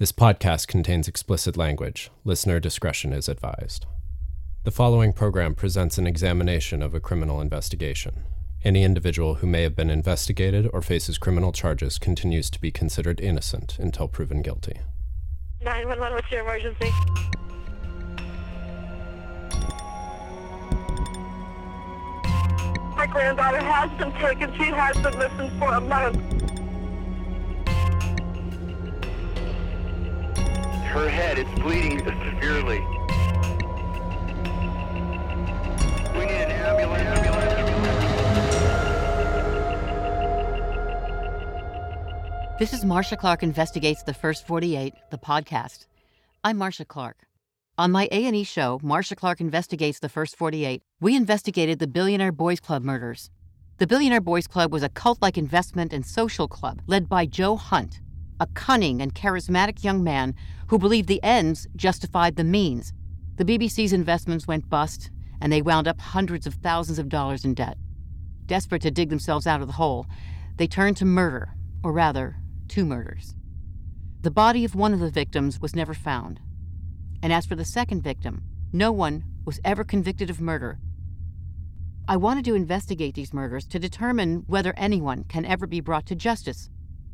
This podcast contains explicit language. Listener discretion is advised. The following program presents an examination of a criminal investigation. Any individual who may have been investigated or faces criminal charges continues to be considered innocent until proven guilty. 911, what's your emergency? My granddaughter has been taken. She has been missing for a month. Her head is bleeding severely. We need an ambulance. This is Marcia Clark Investigates the First 48, the podcast. I'm Marcia Clark. On my A&E show, Marcia Clark Investigates the First 48, we investigated the Billionaire Boys Club murders. The Billionaire Boys Club was a cult-like investment and social club led by Joe Hunt, a cunning and charismatic young man who believed the ends justified the means. The BBC's investments went bust, and they wound up hundreds of thousands of dollars in debt. Desperate to dig themselves out of the hole, they turned to murder, or rather, two murders. The body of one of the victims was never found. And as for the second victim, no one was ever convicted of murder. I wanted to investigate these murders to determine whether anyone can ever be brought to justice.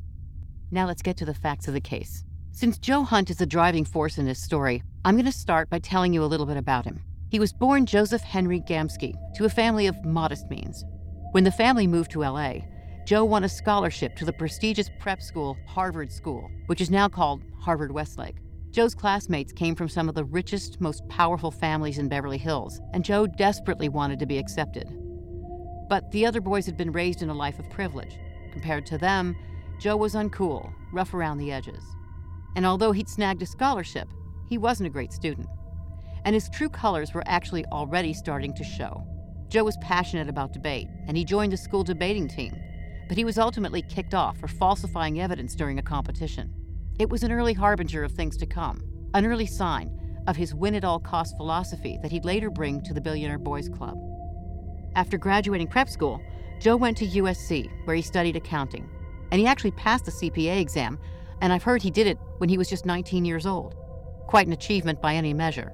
Now let's get to the facts of the case. Since Joe Hunt is the driving force in this story, I'm going to start by telling you a little bit about him. He was born Joseph Henry Gamsky to a family of modest means. When the family moved to LA, Joe won a scholarship to the prestigious prep school, Harvard School, which is now called Harvard Westlake. Joe's classmates came from some of the richest, most powerful families in Beverly Hills, and Joe desperately wanted to be accepted. But the other boys had been raised in a life of privilege. Compared to them, Joe was uncool, rough around the edges. And although he'd snagged a scholarship, he wasn't a great student. And his true colors were actually already starting to show. Joe was passionate about debate, and he joined the school debating team, but he was ultimately kicked off for falsifying evidence during a competition. It was an early harbinger of things to come, an early sign of his win-at-all-cost philosophy that he'd later bring to the Billionaire Boys Club. After graduating prep school, Joe went to USC, where he studied accounting. And he actually passed the CPA exam, and I've heard he did it when he was just 19 years old. Quite an achievement by any measure.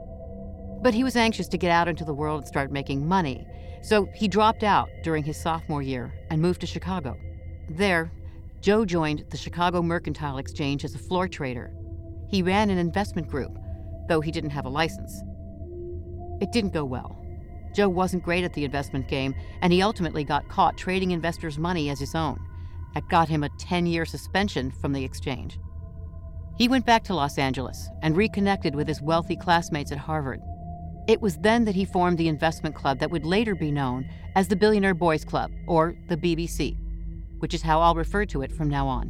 But he was anxious to get out into the world and start making money, so he dropped out during his sophomore year and moved to Chicago. There, Joe joined the Chicago Mercantile Exchange as a floor trader. He ran an investment group, though he didn't have a license. It didn't go well. Joe wasn't great at the investment game, and he ultimately got caught trading investors' money as his own. That got him a 10-year suspension from the exchange. He went back to Los Angeles and reconnected with his wealthy classmates at Harvard. It was then that he formed the investment club that would later be known as the Billionaire Boys Club, or the BBC, which is how I'll refer to it from now on.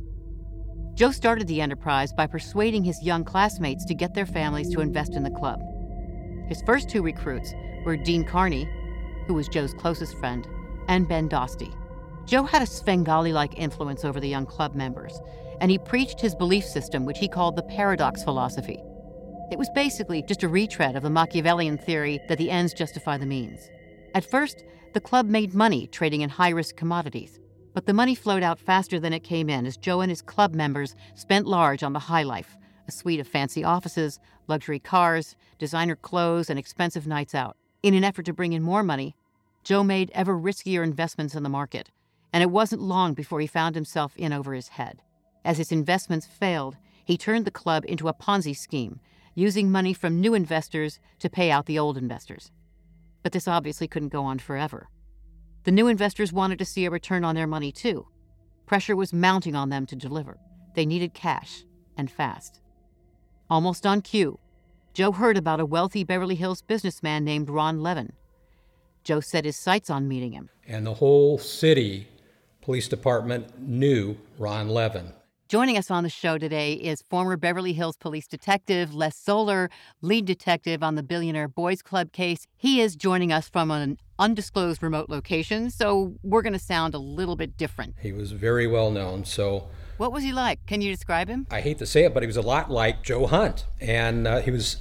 Joe started the enterprise by persuading his young classmates to get their families to invest in the club. His first two recruits were Dean Carney, who was Joe's closest friend, and Ben Dosty. Joe had a Svengali-like influence over the young club members, and he preached his belief system, which he called the paradox philosophy. It was basically just a retread of the Machiavellian theory that the ends justify the means. At first, the club made money trading in high-risk commodities, but the money flowed out faster than it came in as Joe and his club members spent large on the high life, a suite of fancy offices, luxury cars, designer clothes, and expensive nights out. In an effort to bring in more money, Joe made ever riskier investments in the market, and it wasn't long before he found himself in over his head. As his investments failed, he turned the club into a Ponzi scheme, using money from new investors to pay out the old investors. But this obviously couldn't go on forever. The new investors wanted to see a return on their money too. Pressure was mounting on them to deliver. They needed cash, and fast. Almost on cue, Joe heard about a wealthy Beverly Hills businessman named Ron Levin. Joe set his sights on meeting him. And the whole city police department knew Ron Levin. Joining us on the show today is former Beverly Hills Police Detective Les Zoller, lead detective on the Billionaire Boys Club case. He is joining us from an undisclosed remote location, so we're going to sound a little bit different. He was very well known, so... What was he like? Can you describe him? I hate to say it, but he was a lot like Joe Hunt. And he was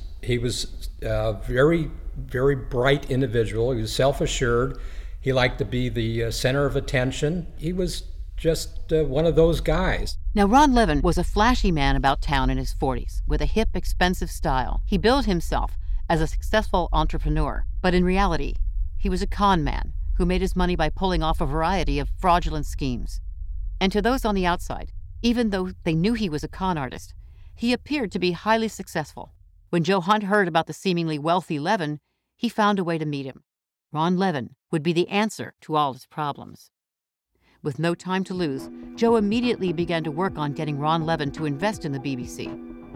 a very, very bright individual. He was self-assured. He liked to be the center of attention. He was just one of those guys. Now, Ron Levin was a flashy man about town in his 40s, with a hip, expensive style. He billed himself as a successful entrepreneur, but in reality, he was a con man who made his money by pulling off a variety of fraudulent schemes. And to those on the outside, even though they knew he was a con artist, he appeared to be highly successful. When Joe Hunt heard about the seemingly wealthy Levin, he found a way to meet him. Ron Levin would be the answer to all his problems. With no time to lose, Joe immediately began to work on getting Ron Levin to invest in the BBC.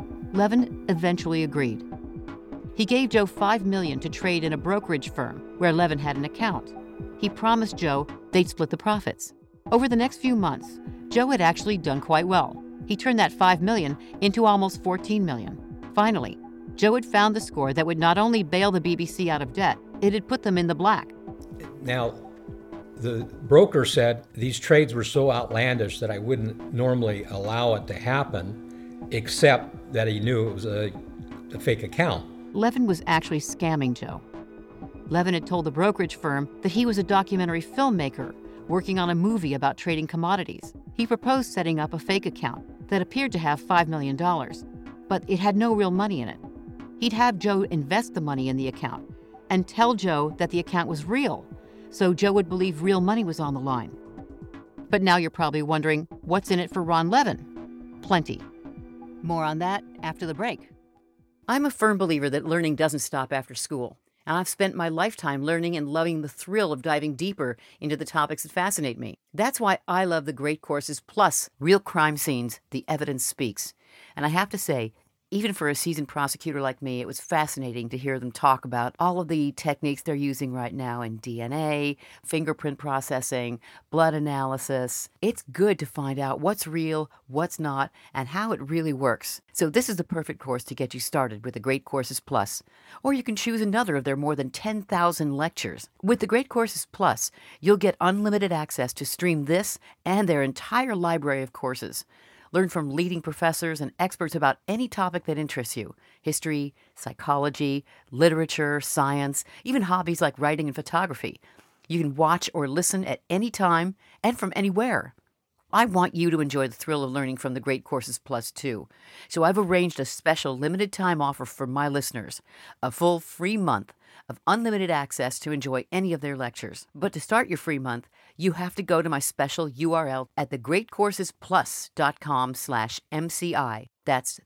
Levin eventually agreed. He gave Joe $5 million to trade in a brokerage firm where Levin had an account. He promised Joe they'd split the profits. Over the next few months, Joe had actually done quite well. He turned that $5 million into almost $14 million. Finally, Joe had found the score that would not only bail the BBC out of debt, it had put them in the black. Now, the broker said these trades were so outlandish that I wouldn't normally allow it to happen, except that he knew it was a fake account. Levin was actually scamming Joe. Levin had told the brokerage firm that he was a documentary filmmaker working on a movie about trading commodities. He proposed setting up a fake account that appeared to have $5 million, but it had no real money in it. He'd have Joe invest the money in the account and tell Joe that the account was real, so Joe would believe real money was on the line. But now you're probably wondering, what's in it for Ron Levin? Plenty. More on that after the break. I'm a firm believer that learning doesn't stop after school, and I've spent my lifetime learning and loving the thrill of diving deeper into the topics that fascinate me. That's why I love the Great Courses Plus, Real Crime Scenes, The Evidence Speaks. And I have to say, even for a seasoned prosecutor like me, it was fascinating to hear them talk about all of the techniques they're using right now in DNA, fingerprint processing, blood analysis. It's good to find out what's real, what's not, and how it really works. So this is the perfect course to get you started with the Great Courses Plus. Or you can choose another of their more than 10,000 lectures. With the Great Courses Plus, you'll get unlimited access to stream this and their entire library of courses. Learn from leading professors and experts about any topic that interests you: history, psychology, literature, science, even hobbies like writing and photography. You can watch or listen at any time and from anywhere. I want you to enjoy the thrill of learning from the Great Courses Plus too. So I've arranged a special limited time offer for my listeners, a full free month of unlimited access to enjoy any of their lectures. But to start your free month, you have to go to my special URL at thegreatcoursesplus.com/MCI. That's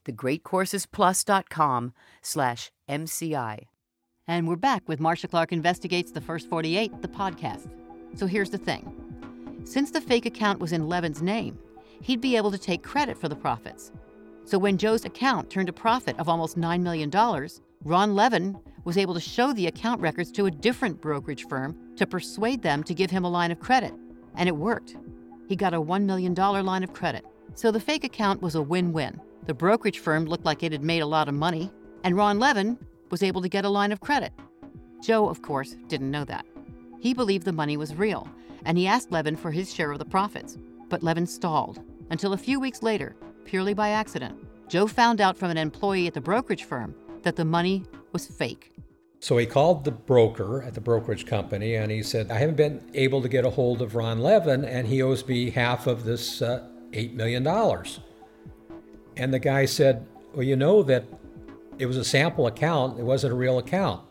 thegreatcoursesplus.com/MCI. And we're back with Marcia Clark Investigates the First 48, the podcast. So here's the thing. Since the fake account was in Levin's name, he'd be able to take credit for the profits. So when Joe's account turned a profit of almost $9 million, Ron Levin was able to show the account records to a different brokerage firm to persuade them to give him a line of credit. And it worked. He got a $1 million line of credit. So the fake account was a win-win. The brokerage firm looked like it had made a lot of money, and Ron Levin was able to get a line of credit. Joe, of course, didn't know that. He believed the money was real, and he asked Levin for his share of the profits. But Levin stalled until a few weeks later, purely by accident, Joe found out from an employee at the brokerage firm that the money was fake. So he called the broker at the brokerage company and he said, I haven't been able to get a hold of Ron Levin and he owes me half of this $8 million. And the guy said, well, you know that it was a sample account. It wasn't a real account.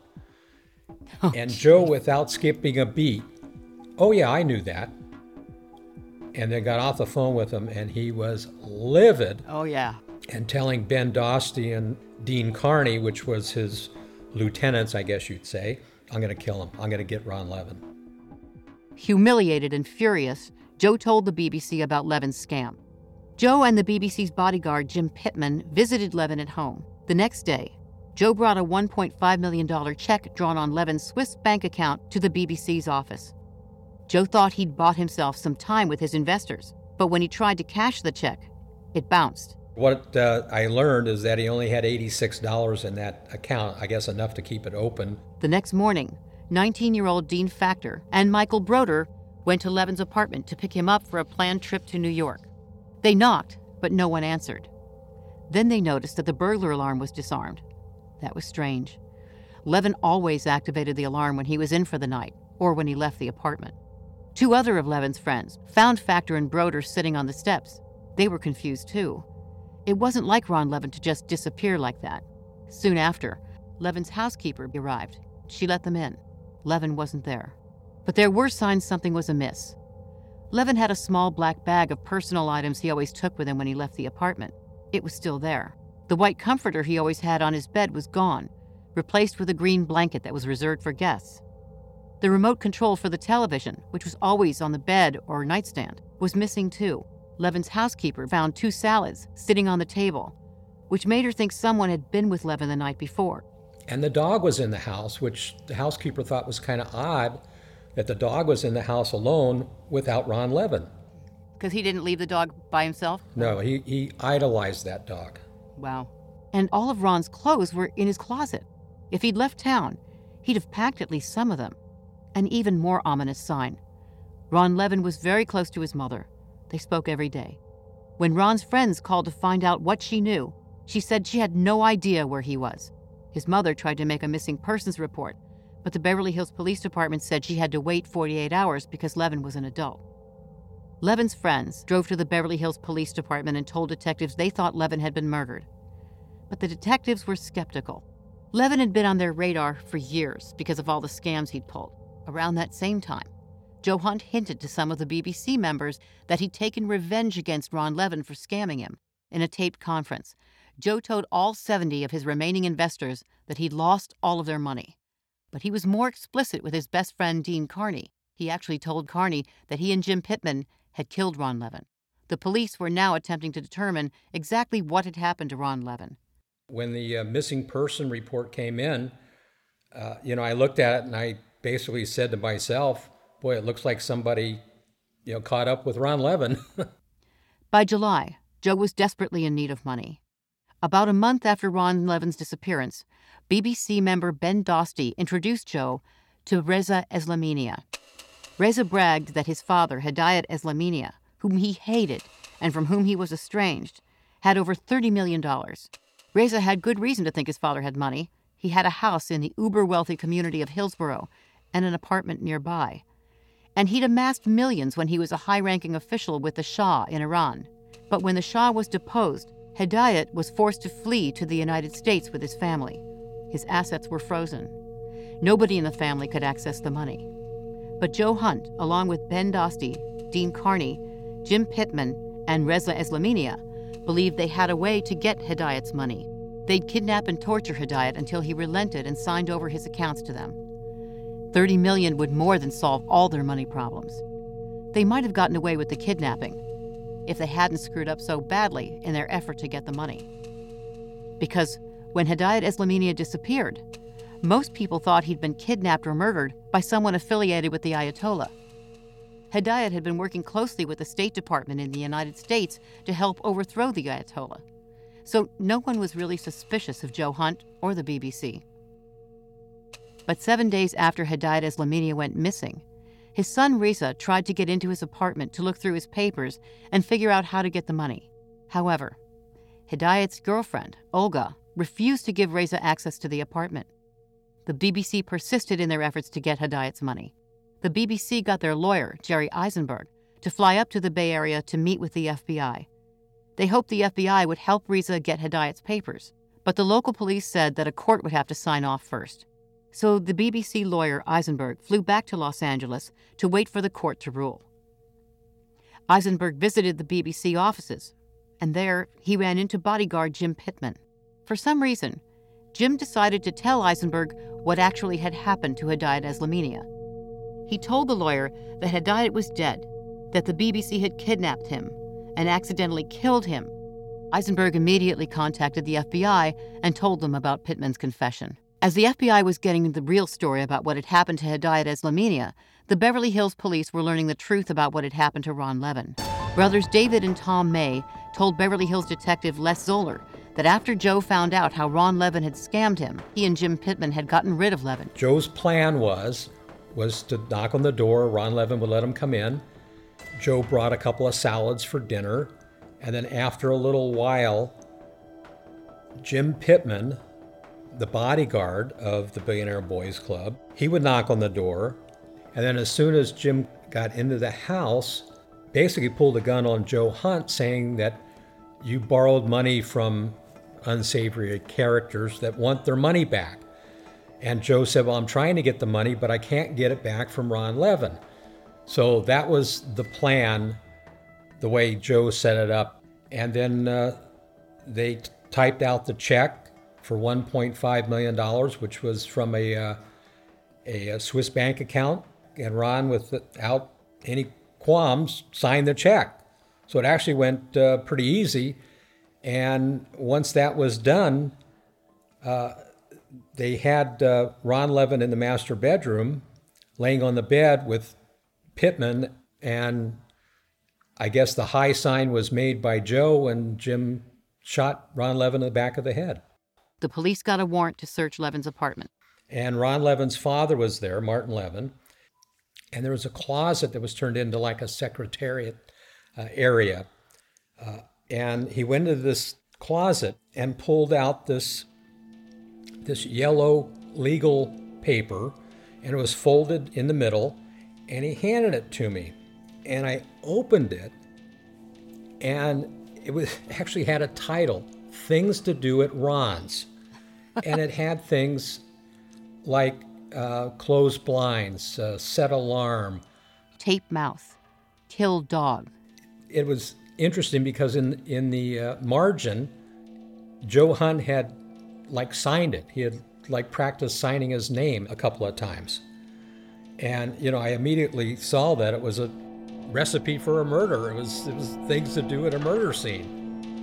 And Joe, without skipping a beat, oh yeah, I knew that. And then got off the phone with him and he was livid. Oh yeah. And telling Ben Dostie and Dean Carney, which was his lieutenants, I guess you'd say, I'm going to kill him. I'm going to get Ron Levin. Humiliated and furious, Joe told the BBC about Levin's scam. Joe and the BBC's bodyguard, Jim Pittman, visited Levin at home. The next day, Joe brought a $1.5 million check drawn on Levin's Swiss bank account to the BBC's office. Joe thought he'd bought himself some time with his investors, but when he tried to cash the check, it bounced. What I learned is that he only had $86 in that account, I guess enough to keep it open. The next morning, 19-year-old Dean Factor and Michael Broder went to Levin's apartment to pick him up for a planned trip to New York. They knocked, but no one answered. Then they noticed that the burglar alarm was disarmed. That was strange. Levin always activated the alarm when he was in for the night or when he left the apartment. Two other of Levin's friends found Factor and Broder sitting on the steps. They were confused too. It wasn't like Ron Levin to just disappear like that. Soon after, Levin's housekeeper arrived. She let them in. Levin wasn't there. But there were signs something was amiss. Levin had a small black bag of personal items he always took with him when he left the apartment. It was still there. The white comforter he always had on his bed was gone, replaced with a green blanket that was reserved for guests. The remote control for the television, which was always on the bed or nightstand, was missing too. Levin's housekeeper found 2 salads sitting on the table, which made her think someone had been with Levin the night before. And the dog was in the house, which the housekeeper thought was kind of odd that the dog was in the house alone without Ron Levin. Because he didn't leave the dog by himself? No, he idolized that dog. Wow. And all of Ron's clothes were in his closet. If he'd left town, he'd have packed at least some of them. An even more ominous sign. Ron Levin was very close to his mother. They spoke every day. When Ron's friends called to find out what she knew, she said she had no idea where he was. His mother tried to make a missing persons report, but the Beverly Hills Police Department said she had to wait 48 hours because Levin was an adult. Levin's friends drove to the Beverly Hills Police Department and told detectives they thought Levin had been murdered. But the detectives were skeptical. Levin had been on their radar for years because of all the scams he'd pulled. Around that same time, Joe Hunt hinted to some of the BBC members that he'd taken revenge against Ron Levin for scamming him. In a taped conference, Joe told all 70 of his remaining investors that he'd lost all of their money. But he was more explicit with his best friend, Dean Carney. He actually told Carney that he and Jim Pittman had killed Ron Levin. The police were now attempting to determine exactly what had happened to Ron Levin. When the missing person report came in, I looked at it and I basically said to myself, boy, it looks like somebody, caught up with Ron Levin. By July, Joe was desperately in need of money. About a month after Ron Levin's disappearance, BBC member Ben Dostie introduced Joe to Reza Eslamania. Reza bragged that his father, Hedayat Eslamania, whom he hated and from whom he was estranged, had over $30 million. Reza had good reason to think his father had money. He had a house in the uber-wealthy community of Hillsborough and an apartment nearby. And he'd amassed millions when he was a high-ranking official with the Shah in Iran. But when the Shah was deposed, Hedayat was forced to flee to the United States with his family. His assets were frozen. Nobody in the family could access the money. But Joe Hunt, along with Ben Dostie, Dean Carney, Jim Pittman, and Reza Eslamania, believed they had a way to get Hedayat's money. They'd kidnap and torture Hedayat until he relented and signed over his accounts to them. $30 million would more than solve all their money problems. They might have gotten away with the kidnapping if they hadn't screwed up so badly in their effort to get the money. Because when Hedayat Eslamania disappeared, most people thought he'd been kidnapped or murdered by someone affiliated with the Ayatollah. Hedayat had been working closely with the State Department in the United States to help overthrow the Ayatollah. So no one was really suspicious of Joe Hunt or the BBC. But 7 days after Hedayat Eslamania went missing, his son Reza tried to get into his apartment to look through his papers and figure out how to get the money. However, Hedayat's girlfriend, Olga, refused to give Reza access to the apartment. The BBC persisted in their efforts to get Hedayat's money. The BBC got their lawyer, Jerry Eisenberg, to fly up to the Bay Area to meet with the FBI. They hoped the FBI would help Reza get Hedayat's papers, but the local police said that a court would have to sign off first. So the BBC lawyer, Eisenberg, flew back to Los Angeles to wait for the court to rule. Eisenberg visited the BBC offices, and there he ran into bodyguard Jim Pittman. For some reason, Jim decided to tell Eisenberg what actually had happened to Hedayat Eslamania. He told the lawyer that Hedayat was dead, that the BBC had kidnapped him and accidentally killed him. Eisenberg immediately contacted the FBI and told them about Pittman's confession. As the FBI was getting the real story about what had happened to Hedayat Eslamania, the Beverly Hills police were learning the truth about what had happened to Ron Levin. Brothers David and Tom May told Beverly Hills detective Les Zoller that after Joe found out how Ron Levin had scammed him, he and Jim Pittman had gotten rid of Levin. Joe's plan was to knock on the door. Ron Levin would let him come in. Joe brought a couple of salads for dinner. And then after a little while, Jim Pittman, the bodyguard of the Billionaire Boys Club, he would knock on the door. And then as soon as Jim got into the house, basically pulled a gun on Joe Hunt, saying that you borrowed money from unsavory characters that want their money back. And Joe said, well, I'm trying to get the money, but I can't get it back from Ron Levin. So that was the plan, the way Joe set it up. And then they typed out the check for $1.5 million, which was from a Swiss bank account. And Ron, without any qualms, signed the check. So it actually went pretty easy. And once that was done, they had Ron Levin in the master bedroom, laying on the bed with Pittman, and I guess the high sign was made by Joe, and Jim shot Ron Levin in the back of the head. The police got a warrant to search Levin's apartment. And Ron Levin's father was there, Martin Levin, and there was a closet that was turned into like a secretariat area. And he went into this closet and pulled out this yellow legal paper, and it was folded in the middle, and he handed it to me. And I opened it, and it was actually had a title, Things to Do at Ron's. And it had things like close blinds, set alarm. Tape mouth, kill dog. It was interesting because in the margin, Joe Hunt had signed it. He had practiced signing his name a couple of times. And, I immediately saw that it was a recipe for a murder. It was things to do at a murder scene.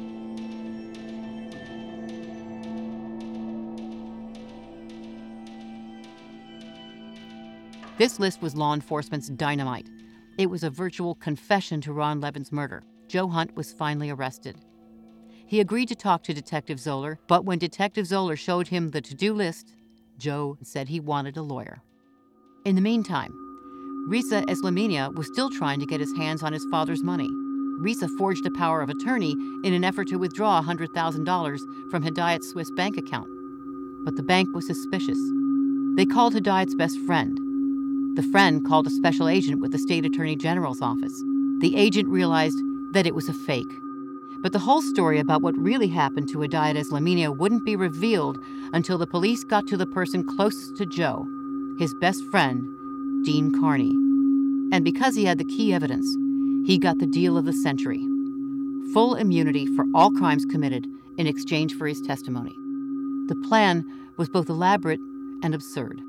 This list was law enforcement's dynamite. It was a virtual confession to Ron Levin's murder. Joe Hunt was finally arrested. He agreed to talk to Detective Zoller, but when Detective Zoller showed him the to-do list, Joe said he wanted a lawyer. In the meantime, Risa Eslamenia was still trying to get his hands on his father's money. Risa forged a power of attorney in an effort to withdraw $100,000 from Hedayat's Swiss bank account. But the bank was suspicious. They called Hedayat's best friend. The friend called a special agent with the state attorney general's office. The agent realized that it was a fake. But the whole story about what really happened to Hedayat Eslamenia wouldn't be revealed until the police got to the person closest to Joe, his best friend, Dean Carney. And because he had the key evidence, he got the deal of the century: full immunity for all crimes committed in exchange for his testimony. The plan was both elaborate and absurd.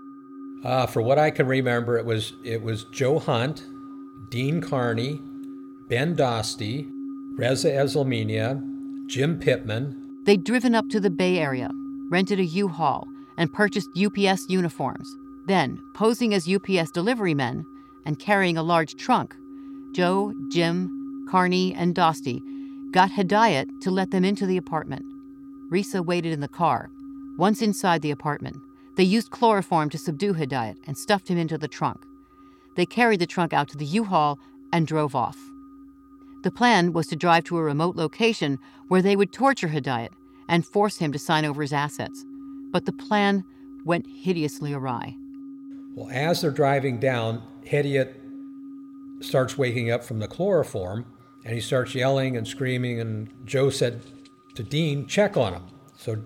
For what I can remember, it was Joe Hunt, Dean Carney, Ben Dostie, Reza Eslamenia, Jim Pittman. They'd driven up to the Bay Area, rented a U-Haul, and purchased UPS uniforms. Then, posing as UPS delivery men and carrying a large trunk, Joe, Jim, Carney, and Dostie got Hedayat to let them into the apartment. Risa waited in the car. Once inside the apartment, they used chloroform to subdue Hedayat and stuffed him into the trunk. They carried the trunk out to the U-Haul and drove off. The plan was to drive to a remote location where they would torture Hedayat and force him to sign over his assets. But the plan went hideously awry. Well, as they're driving down, Hedayat starts waking up from the chloroform, and he starts yelling and screaming, and Joe said to Dean, check on him. So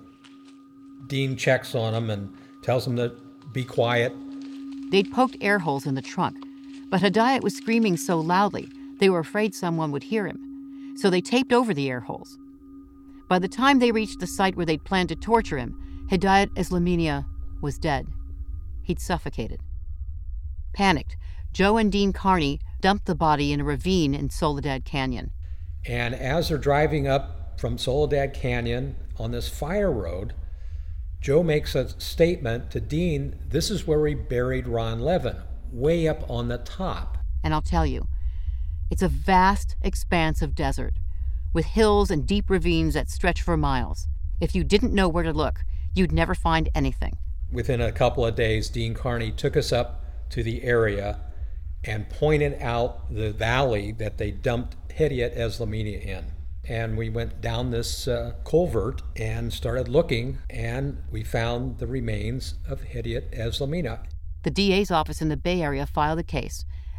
Dean checks on him and tells him to be quiet. They'd poked air holes in the trunk, but Hedayat was screaming so loudly they were afraid someone would hear him, so they taped over the air holes. By the time they reached the site where they'd planned to torture him, Hedayat Eslamenia was dead. He'd suffocated. Panicked, Joe and Dean Carney dumped the body in a ravine in Soledad Canyon. And as they're driving up from Soledad Canyon on this fire road, Joe makes a statement to Dean, this is where we buried Ron Levin, way up on the top. And I'll tell you, it's a vast expanse of desert, with hills and deep ravines that stretch for miles. If you didn't know where to look, you'd never find anything. Within a couple of days, Dean Carney took us up to the area and pointed out the valley that they dumped Hedayat Eslamenia in. And we went down this culvert and started looking, and we found the remains of Hedayat Eslamenia. The DA's office in the Bay Area filed a case,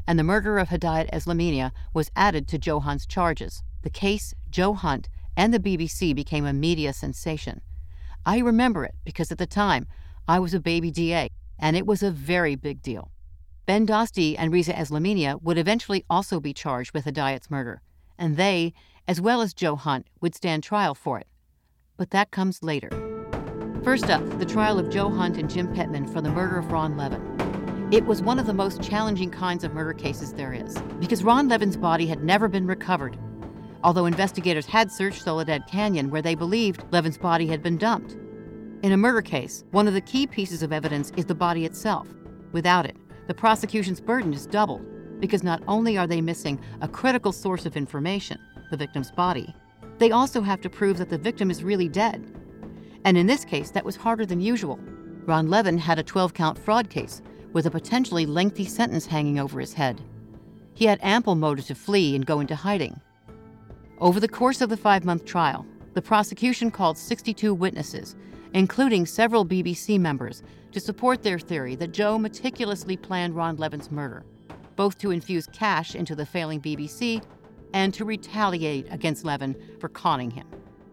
and the murder of Hedayat Eslamania was added to Joe Hunt's charges. The case, Joe Hunt, and the BBC became a media sensation. I remember it because at the time, I was a baby DA, and it was a very big deal. Ben Dosti and Reza Eslamania would eventually also be charged with Hedayat's murder, and they, as well as Joe Hunt, would stand trial for it. But that comes later. First up, the trial of Joe Hunt and Jim Pittman for the murder of Ron Levin. It was one of the most challenging kinds of murder cases there is, because Ron Levin's body had never been recovered, although investigators had searched Soledad Canyon where they believed Levin's body had been dumped. In a murder case, one of the key pieces of evidence is the body itself. Without it, the prosecution's burden is doubled, because not only are they missing a critical source of information, the victim's body, they also have to prove that the victim is really dead. And in this case, that was harder than usual. Ron Levin had a 12-count fraud case with a potentially lengthy sentence hanging over his head. He had ample motive to flee and go into hiding. Over the course of the 5-month trial, the prosecution called 62 witnesses, including several BBC members, to support their theory that Joe meticulously planned Ron Levin's murder, both to infuse cash into the failing BBC and to retaliate against Levin for conning him.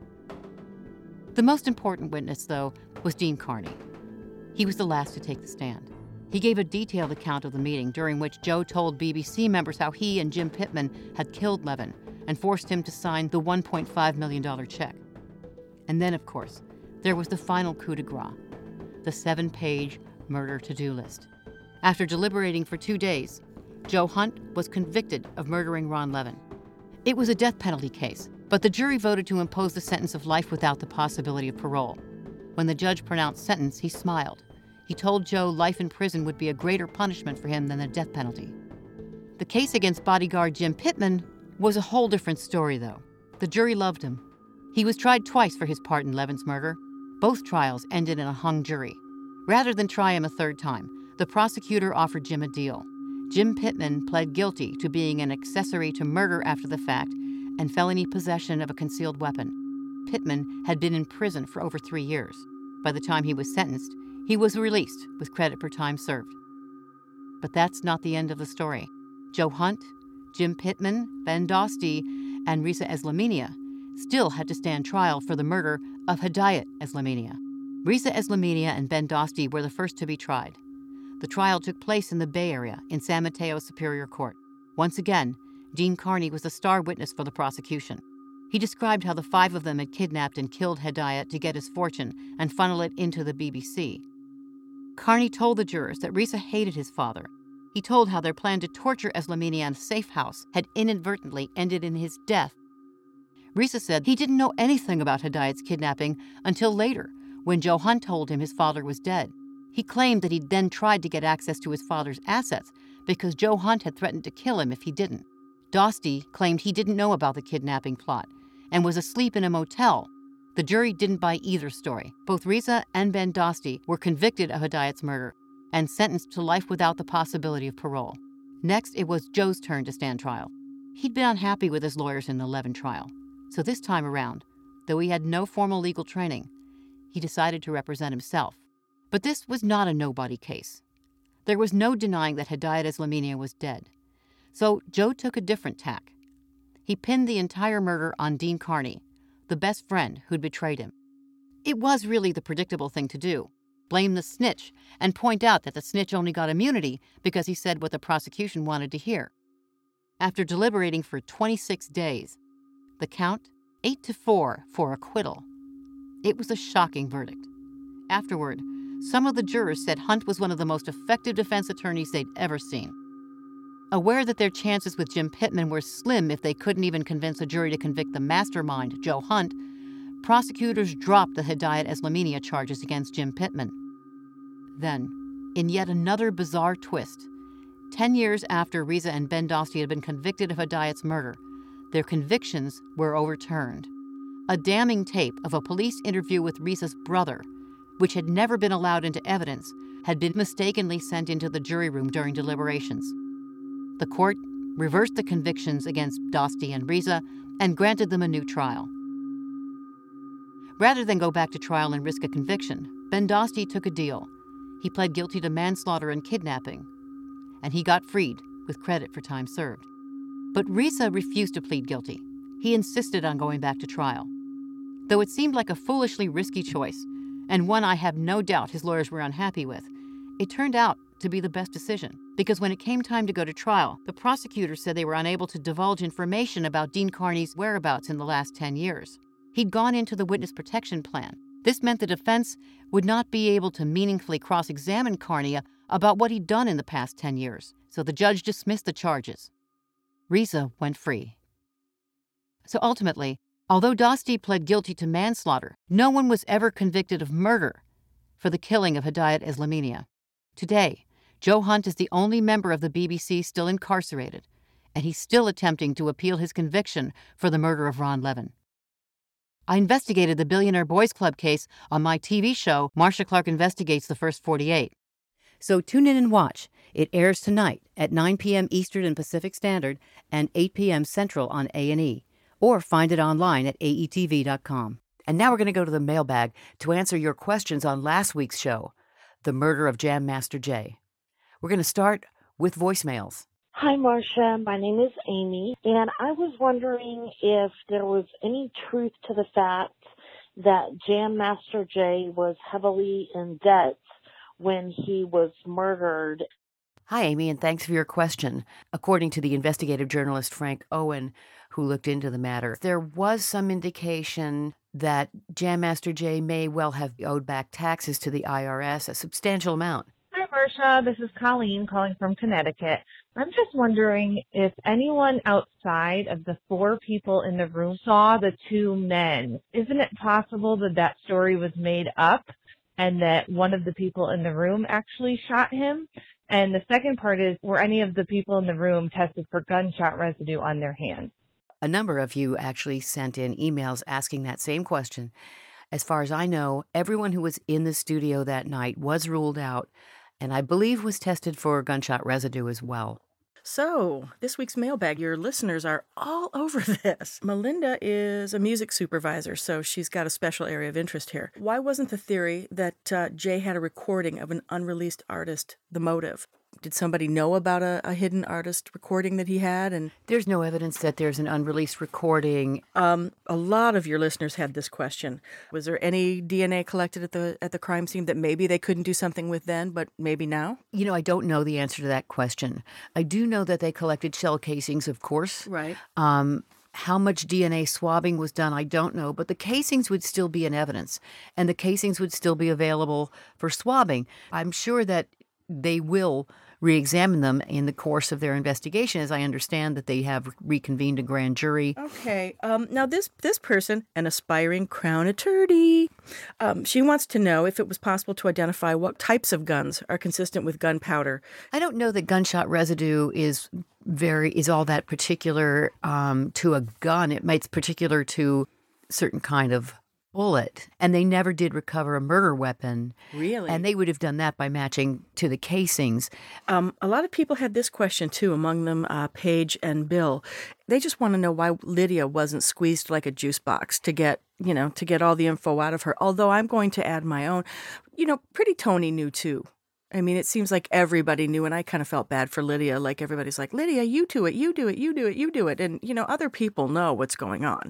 The most important witness, though, was Dean Carney. He was the last to take the stand. He gave a detailed account of the meeting during which Joe told BBC members how he and Jim Pittman had killed Levin and forced him to sign the $1.5 million check. And then, of course, there was the final coup de grace, the 7-page murder to-do list. After deliberating for 2 days, Joe Hunt was convicted of murdering Ron Levin. It was a death penalty case, but the jury voted to impose the sentence of life without the possibility of parole. When the judge pronounced sentence, he smiled. He told Joe life in prison would be a greater punishment for him than the death penalty. The case against bodyguard Jim Pittman was a whole different story, though. The jury loved him. He was tried twice for his part in Levin's murder. Both trials ended in a hung jury. Rather than try him a third time, the prosecutor offered Jim a deal. Jim Pittman pled guilty to being an accessory to murder after the fact and felony possession of a concealed weapon. Pittman had been in prison for over 3 years. By the time he was sentenced, he was released with credit for time served. But that's not the end of the story. Joe Hunt, Jim Pittman, Ben Dosti, and Reza Eslamania still had to stand trial for the murder of Hedayat Eslamania. Reza Eslamania and Ben Dosti were the first to be tried. The trial took place in the Bay Area in San Mateo Superior Court. Once again, Dean Carney was the star witness for the prosecution. He described how the 5 of them had kidnapped and killed Hedayat to get his fortune and funnel it into the BBC. Carney told the jurors that Reza hated his father. He told how their plan to torture Eslamania in a safe house had inadvertently ended in his death. Reza said he didn't know anything about Hedayat's kidnapping until later, when Joe Hunt told him his father was dead. He claimed that he'd then tried to get access to his father's assets because Joe Hunt had threatened to kill him if he didn't. Dosti claimed he didn't know about the kidnapping plot and was asleep in a motel. The jury didn't buy either story. Both Reza and Ben Dosti were convicted of Hedayat's murder and sentenced to life without the possibility of parole. Next, it was Joe's turn to stand trial. He'd been unhappy with his lawyers in the Levin trial, so this time around, though he had no formal legal training, he decided to represent himself. But this was not a nobody case. There was no denying that Hedayat Eslamania was dead. So Joe took a different tack. He pinned the entire murder on Dean Carney, the best friend who'd betrayed him. It was really the predictable thing to do. Blame the snitch and point out that the snitch only got immunity because he said what the prosecution wanted to hear. After deliberating for 26 days, the count 8-4 for acquittal. It was a shocking verdict. Afterward, some of the jurors said Hunt was one of the most effective defense attorneys they'd ever seen. Aware that their chances with Jim Pittman were slim if they couldn't even convince a jury to convict the mastermind, Joe Hunt, prosecutors dropped the Hedayat Eslamania charges against Jim Pittman. Then, in yet another bizarre twist, 10 years after Reza and Ben Dosti had been convicted of Hedayat's murder, their convictions were overturned. A damning tape of a police interview with Reza's brother, which had never been allowed into evidence, had been mistakenly sent into the jury room during deliberations. The court reversed the convictions against Dosti and Reza and granted them a new trial. Rather than go back to trial and risk a conviction, Ben Dosti took a deal. He pled guilty to manslaughter and kidnapping, and he got freed with credit for time served. But Risa refused to plead guilty. He insisted on going back to trial. Though it seemed like a foolishly risky choice, and one I have no doubt his lawyers were unhappy with, it turned out to be the best decision, because when it came time to go to trial, the prosecutors said they were unable to divulge information about Dean Carney's whereabouts in the last 10 years. He'd gone into the witness protection plan. This meant the defense would not be able to meaningfully cross-examine Carney about what he'd done in the past 10 years, so the judge dismissed the charges. Risa went free. So ultimately, although Dosti pled guilty to manslaughter, no one was ever convicted of murder for the killing of Hidayat Islaminiya. Today, Joe Hunt is the only member of the BBC still incarcerated, and he's still attempting to appeal his conviction for the murder of Ron Levin. I investigated the Billionaire Boys Club case on my TV show, Marcia Clark Investigates the First 48. So tune in and watch. It airs tonight at 9 p.m. Eastern and Pacific Standard and 8 p.m. Central on A&E. Or find it online at aetv.com. And now we're going to go to the mailbag to answer your questions on last week's show, the murder of Jam Master Jay. We're going to start with voicemails. Hi, Marcia. My name is Amy, and I was wondering if there was any truth to the fact that Jam Master Jay was heavily in debt when he was murdered. Hi, Amy, and thanks for your question. According to the investigative journalist Frank Owen, who looked into the matter, there was some indication that Jam Master Jay may well have owed back taxes to the IRS, a substantial amount. Hi, Marcia. This is Colleen calling from Connecticut. I'm just wondering if anyone outside of the 4 people in the room saw the 2 men. Isn't it possible that that story was made up and that one of the people in the room actually shot him? And the second part is, were any of the people in the room tested for gunshot residue on their hands? A number of you actually sent in emails asking that same question. As far as I know, everyone who was in the studio that night was ruled out, and I believe was tested for gunshot residue as well. So, this week's mailbag, your listeners are all over this. Melinda is a music supervisor, so she's got a special area of interest here. Why wasn't the theory that Jay had a recording of an unreleased artist the motive? Did somebody know about a hidden artist recording that he had? And there's no evidence that there's an unreleased recording. A lot of your listeners had this question. Was there any DNA collected at the crime scene that maybe they couldn't do something with then, but maybe now? You know, I don't know the answer to that question. I do know that they collected shell casings, of course. Right. How much DNA swabbing was done, I don't know, but the casings would still be in evidence, and the casings would still be available for swabbing. I'm sure that they will re-examine them in the course of their investigation, as I understand that they have reconvened a grand jury. Okay. Now, this person, an aspiring Crown attorney, she wants to know if it was possible to identify what types of guns are consistent with gunpowder. I don't know that gunshot residue is all that particular to a gun. It's particular to certain kind of bullet, and they never did recover a murder weapon. Really? And they would have done that by matching to the casings. A lot of people had this question, too, among them Paige and Bill. They just want to know why Lydia wasn't squeezed like a juice box to get all the info out of her. Although I'm going to add my own. Pretty Tony knew, too. I mean, it seems like everybody knew, and I kind of felt bad for Lydia. Like, everybody's like, Lydia, you do it, you do it, you do it, you do it. And, other people know what's going on.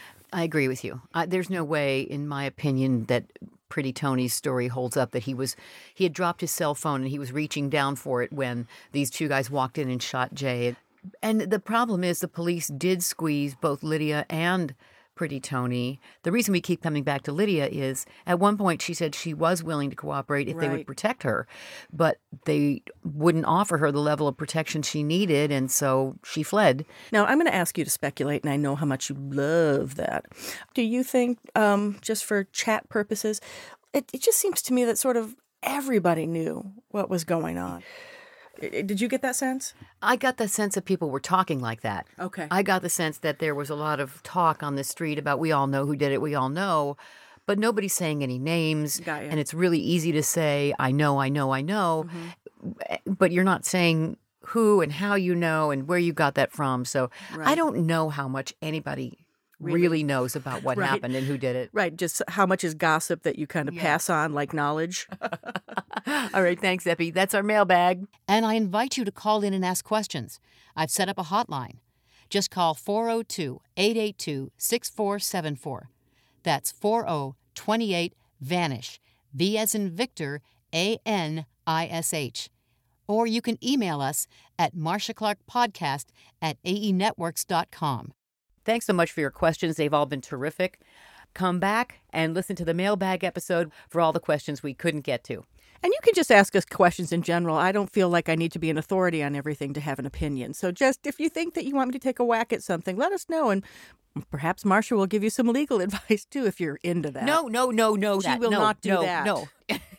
I agree with you. There's no way, in my opinion, that Pretty Tony's story holds up, that he had dropped his cell phone and he was reaching down for it when these 2 guys walked in and shot Jay. And the problem is the police did squeeze both Lydia and Pretty Tony. The reason we keep coming back to Lydia is at one point she said she was willing to cooperate if they would protect her, but they wouldn't offer her the level of protection she needed, and so she fled. Now, I'm going to ask you to speculate, and I know how much you love that. Do you think, just for chat purposes, it just seems to me that sort of everybody knew what was going on? Did you get that sense? I got the sense that people were talking like that. Okay. I got the sense that there was a lot of talk on the street about we all know who did it, we all know, but nobody's saying any names. Got you. And it's really easy to say, I know, mm-hmm. But you're not saying who and how you know and where you got that from. So I don't know how much anybody really knows about what Right. happened and who did it. Right, just how much is gossip that you kind of pass on like knowledge. All right, thanks, Epi. That's our mailbag. And I invite you to call in and ask questions. I've set up a hotline. Just call 402-882-6474. That's 4028-VANISH. V as in Victor, ANISH. Or you can email us at marciaclarkpodcast@aenetworks.com. Thanks so much for your questions. They've all been terrific. Come back and listen to the mailbag episode for all the questions we couldn't get to. And you can just ask us questions in general. I don't feel like I need to be an authority on everything to have an opinion. So just if you think that you want me to take a whack at something, let us know. And perhaps Marcia will give you some legal advice, too, if you're into that. No. She will not do that. No.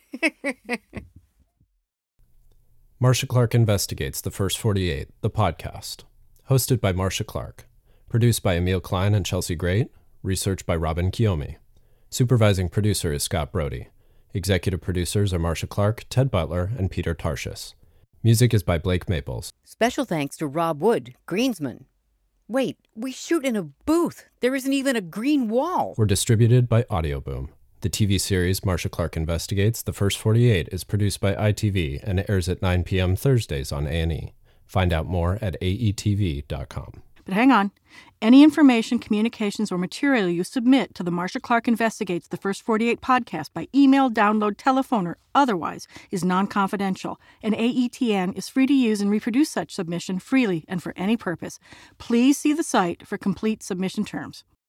Marcia Clark Investigates the First 48, the podcast. Hosted by Marcia Clark. Produced by Emil Klein and Chelsea Great. Research by Robin Kiyomi. Supervising producer is Scott Brody. Executive producers are Marcia Clark, Ted Butler, and Peter Tarshis. Music is by Blake Maples. Special thanks to Rob Wood, Greensman. Wait, we shoot in a booth. There isn't even a green wall. We're distributed by Audioboom. The TV series Marcia Clark Investigates the First 48 is produced by ITV and airs at 9 p.m. Thursdays on A&E. Find out more at aetv.com. But hang on. Any information, communications, or material you submit to the Marcia Clark Investigates the First 48 podcast by email, download, telephone, or otherwise is non-confidential, and AETN is free to use and reproduce such submission freely and for any purpose. Please see the site for complete submission terms.